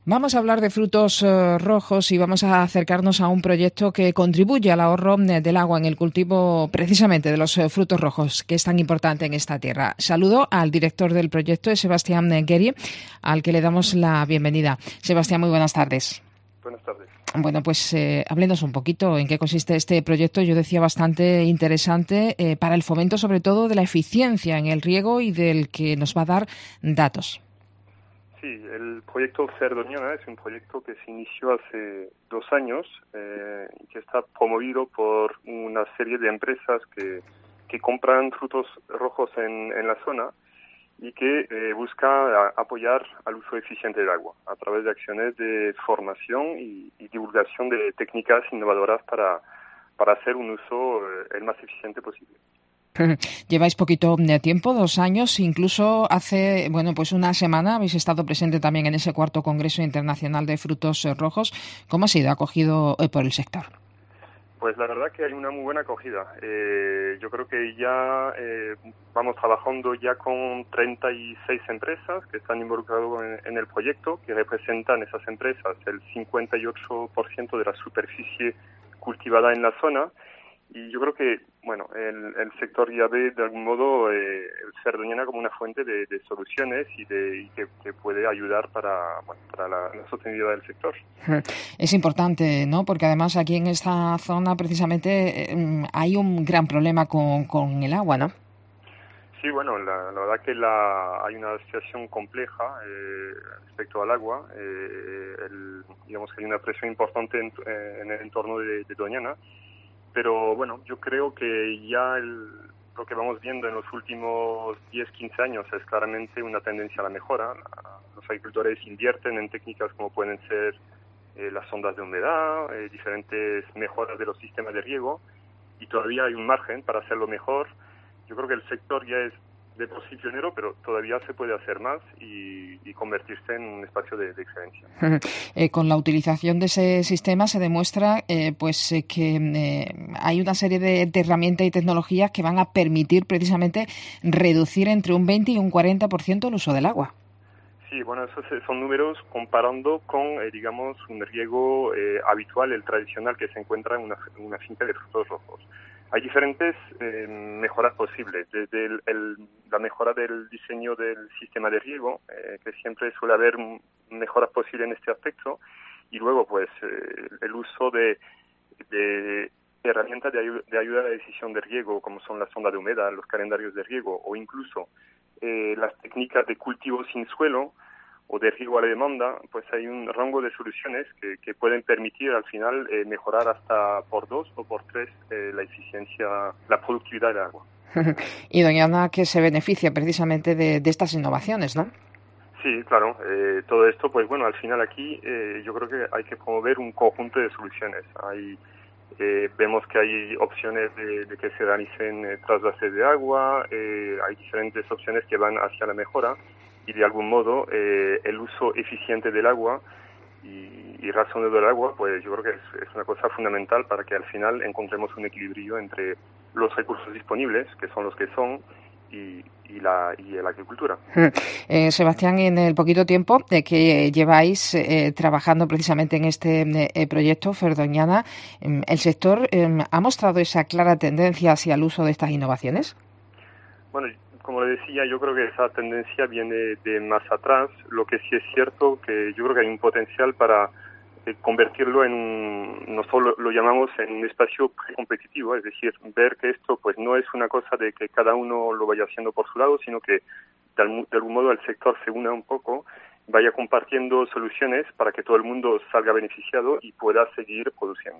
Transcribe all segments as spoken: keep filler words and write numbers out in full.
Vamos a hablar de frutos eh, rojos y vamos a acercarnos a un proyecto que contribuye al ahorro del agua en el cultivo precisamente de los eh, frutos rojos, que es tan importante en esta tierra. Saludo al director del proyecto, Sebastián Guerri, al que le damos la bienvenida. Sebastián, muy buenas tardes. Buenas tardes. Bueno, pues eh, háblenos un poquito en qué consiste este proyecto. Yo decía bastante interesante eh, para el fomento, sobre todo, de la eficiencia en el riego y del que nos va a dar datos. Sí, el proyecto Ferdoñana es un proyecto que se inició hace dos años eh, y que está promovido por una serie de empresas que, que compran frutos rojos en, en la zona y que eh, busca a, apoyar al uso eficiente del agua a través de acciones de formación y, y divulgación de técnicas innovadoras para, para hacer un uso eh, el más eficiente posible. Lleváis poquito de tiempo, dos años, incluso hace, bueno, pues una semana habéis estado presente también en ese cuarto Congreso Internacional de Frutos Rojos. ¿Cómo ha sido acogido por el sector? Pues la verdad que hay una muy buena acogida. Eh, yo creo que ya eh, vamos trabajando ya con treinta y seis empresas que están involucradas en, en el proyecto, que representan esas empresas el cincuenta y ocho por ciento de la superficie cultivada en la zona. Y yo creo que, bueno, el, el sector ya ve de algún modo eh, el Ferdoñana como una fuente de, de soluciones y, de, y que, que puede ayudar para, bueno, para la, la sostenibilidad del sector. Es importante, ¿no? Porque además aquí en esta zona precisamente eh, hay un gran problema con, con el agua, ¿no? Sí, bueno, la, la verdad que la, hay una situación compleja eh, respecto al agua. Eh, el, digamos que hay una presión importante en, en el entorno de, de Doñana. Pero bueno, yo creo que ya el, lo que vamos viendo en los últimos diez, quince años es claramente una tendencia a la mejora. Los agricultores invierten en técnicas como pueden ser eh, las sondas de humedad, eh, diferentes mejoras de los sistemas de riego, y todavía hay un margen para hacerlo mejor. Yo creo que el sector ya es de por sí pionero, pero todavía se puede hacer más y, y convertirse en un espacio de, de excelencia. Eh, con la utilización de ese sistema se demuestra eh, pues eh, que eh, hay una serie de, de herramientas y tecnologías que van a permitir precisamente reducir entre un veinte y un cuarenta por ciento el uso del agua. Sí, bueno, esos son números comparando con, eh, digamos, un riego eh, habitual, el tradicional que se encuentra en una, una finca de frutos rojos. Hay diferentes eh, mejoras posibles, desde el, el, la mejora del diseño del sistema de riego, eh, que siempre suele haber mejoras posibles en este aspecto, y luego pues eh, el uso de, de herramientas de, ayu de ayuda a la decisión de riego, como son las sondas de humedad, los calendarios de riego, o incluso eh, las técnicas de cultivo sin suelo, o de riego a la demanda. Pues hay un rango de soluciones que, que pueden permitir al final eh, mejorar hasta por dos o por tres eh, la eficiencia, la productividad del agua. Y doña Ana, que se beneficia precisamente de, de estas innovaciones, ¿no? Sí, claro. Eh, todo esto, pues bueno, al final aquí eh, yo creo que hay que promover un conjunto de soluciones. Hay eh, vemos que hay opciones de, de que se realicen eh, trasvases de agua, eh, hay diferentes opciones que van hacia la mejora. Y de algún modo eh, el uso eficiente del agua y, y razonado del agua, pues yo creo que es, es una cosa fundamental para que al final encontremos un equilibrio entre los recursos disponibles, que son los que son, y, y, la, y la agricultura. Eh, Sebastián, en el poquito tiempo eh, que lleváis eh, trabajando precisamente en este eh, proyecto Ferdoñana, eh, ¿el sector eh, ha mostrado esa clara tendencia hacia el uso de estas innovaciones? Bueno, como le decía, yo creo que esa tendencia viene de más atrás. Lo que sí es cierto que yo creo que hay un potencial para eh, convertirlo en un, nosotros lo, lo llamamos en un espacio competitivo, es decir, ver que esto pues no es una cosa de que cada uno lo vaya haciendo por su lado, sino que de, algún, de algún modo el sector se una un poco, vaya compartiendo soluciones para que todo el mundo salga beneficiado y pueda seguir produciendo.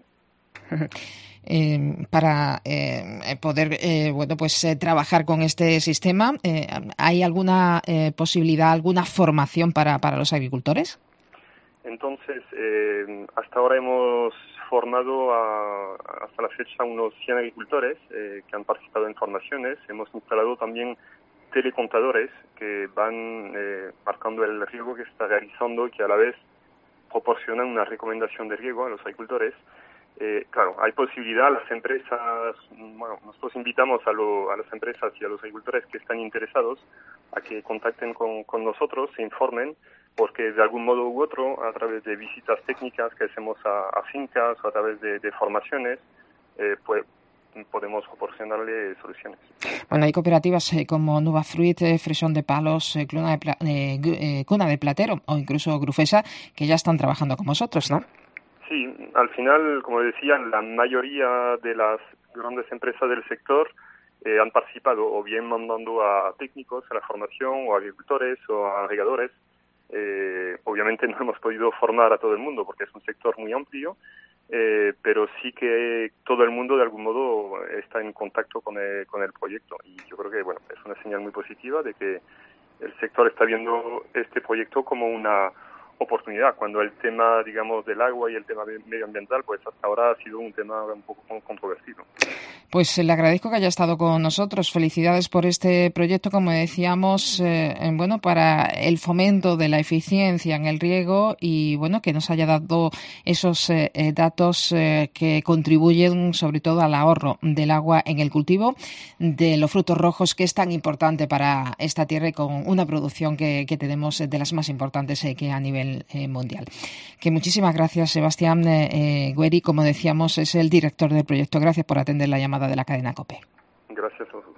Eh, para eh, poder eh, bueno pues eh, trabajar con este sistema, eh, ¿hay alguna eh, posibilidad, alguna formación para, para los agricultores? Entonces, eh, hasta ahora hemos formado a, hasta la fecha unos cien agricultores eh, que han participado en formaciones. Hemos instalado también telecontadores que van eh, marcando el riego que se está realizando y que a la vez proporcionan una recomendación de riego a los agricultores. Eh, claro, hay posibilidad, las empresas, bueno, nosotros invitamos a, lo, a las empresas y a los agricultores que están interesados a que contacten con, con nosotros, se informen, porque de algún modo u otro, a través de visitas técnicas que hacemos a, a fincas o a través de, de formaciones, eh, pues podemos proporcionarle soluciones. Bueno, hay cooperativas eh, como Nuva Fruit, eh, Fresón de Palos, eh, Cuna, de Pla- eh, eh, Cuna de Platero o incluso Grufesa, que ya están trabajando con vosotros, ¿no? Sí, al final, como decía, la mayoría de las grandes empresas del sector eh, han participado o bien mandando a técnicos a la formación o a agricultores o a regadores. Eh, obviamente no hemos podido formar a todo el mundo porque es un sector muy amplio, eh, pero sí que todo el mundo de algún modo está en contacto con el, con el proyecto, y yo creo que bueno, es una señal muy positiva de que el sector está viendo este proyecto como una oportunidad, cuando el tema, digamos, del agua y el tema medioambiental, pues hasta ahora ha sido un tema un poco controvertido. Pues le agradezco que haya estado con nosotros. Felicidades por este proyecto, como decíamos, eh, bueno, para el fomento de la eficiencia en el riego y, bueno, que nos haya dado esos eh, datos eh, que contribuyen sobre todo al ahorro del agua en el cultivo de los frutos rojos, que es tan importante para esta tierra y con una producción que, que tenemos de las más importantes eh, que a nivel eh, mundial. Que muchísimas gracias, Sebastián eh, Gueri, como decíamos, es el director del proyecto. Gracias por atender la llamada de la cadena COPE. Gracias a vosotros.